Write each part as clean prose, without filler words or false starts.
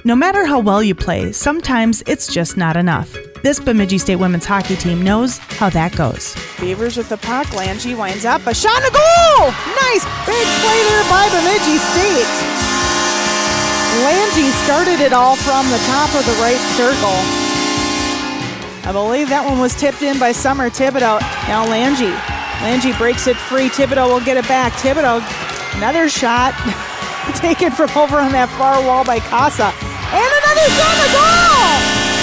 No matter how well you play, sometimes it's just not enough. This Bemidji State women's hockey team knows how that goes. Beavers with the puck. Lange winds up. A shot and a goal! Nice big play there by Bemidji State. Lange started it all from the top of the right circle. I believe that one was tipped in by Summer Thibodeau. Now Lange breaks it free. Thibodeau will get it back. Thibodeau, another shot taken from over on that far wall by Casa. And another shot and a goal!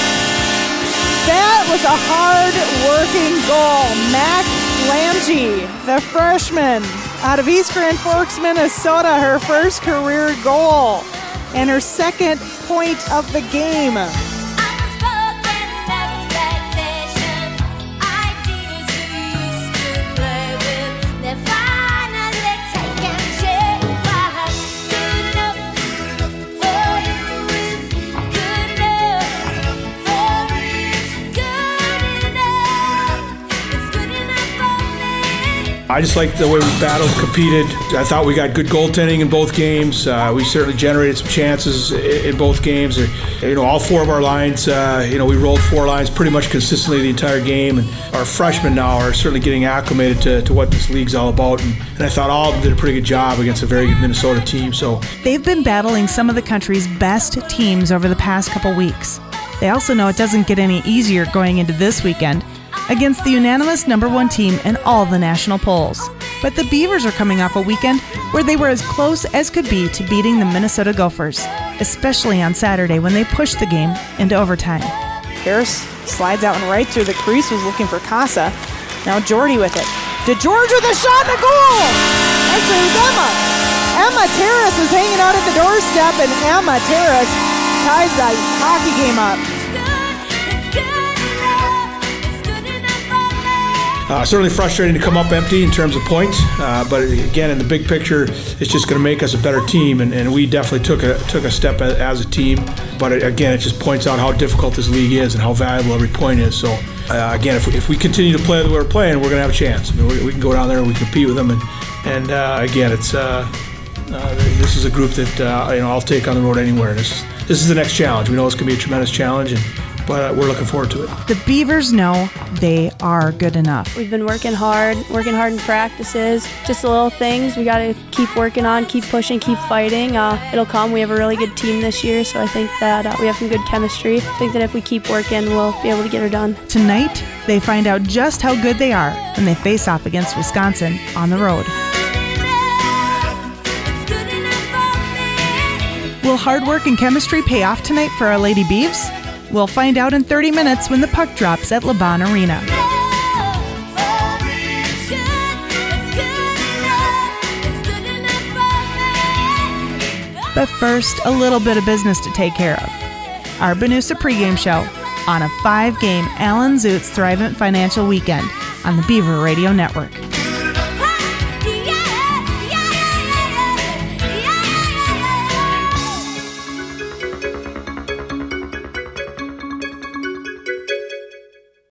That was a hard-working goal. Mac Lange, the freshman out of East Grand Forks, Minnesota, her first career goal and her second point of the game. I just liked the way we battled, competed. I thought we got good goaltending in both games. We certainly generated some chances in both games. All four of our lines, we rolled four lines pretty much consistently the entire game. And our freshmen now are certainly getting acclimated to what this league's all about. And I thought all of them did a pretty good job against a very good Minnesota team. So they've been battling some of the country's best teams over the past couple weeks. They also know it doesn't get any easier going into this weekend against the unanimous #1 team in all the national polls. But the Beavers are coming off a weekend where they were as close as could be to beating the Minnesota Gophers, especially on Saturday when they pushed the game into overtime. Harris slides out and right through the crease, was looking for Casa. Now Jordy with it. DeGeorge with a shot and a goal! Actually, it was Emma. Emma Terrace is hanging out at the doorstep, and Emma Terrace ties the hockey game up. Certainly frustrating to come up empty in terms of points, but again, in the big picture, it's just going to make us a better team, and we definitely took a step as a team. But again, it just points out how difficult this league is and how valuable every point is. So again, if we continue to play the way we're playing, we're going to have a chance. I mean, we can go down there and we compete with them, and again, it's this is a group that I'll take on the road anywhere. This is the next challenge. We know it's going to be a tremendous challenge, but we're looking forward to it. The Beavers know they are good enough. We've been working hard in practices, just the little things we got to keep working on, keep pushing, keep fighting. It'll come. We have a really good team this year, so I think that we have some good chemistry. I think that if we keep working, we'll be able to get her done. Tonight, they find out just how good they are when they face off against Wisconsin on the road. Will hard work and chemistry pay off tonight for our Lady Beavs? We'll find out in 30 minutes when the puck drops at LeBon Arena. But first, a little bit of business to take care of. Our Benusa pregame show on a 5-game Alan Zoots Thrivent Financial Weekend on the Beaver Radio Network.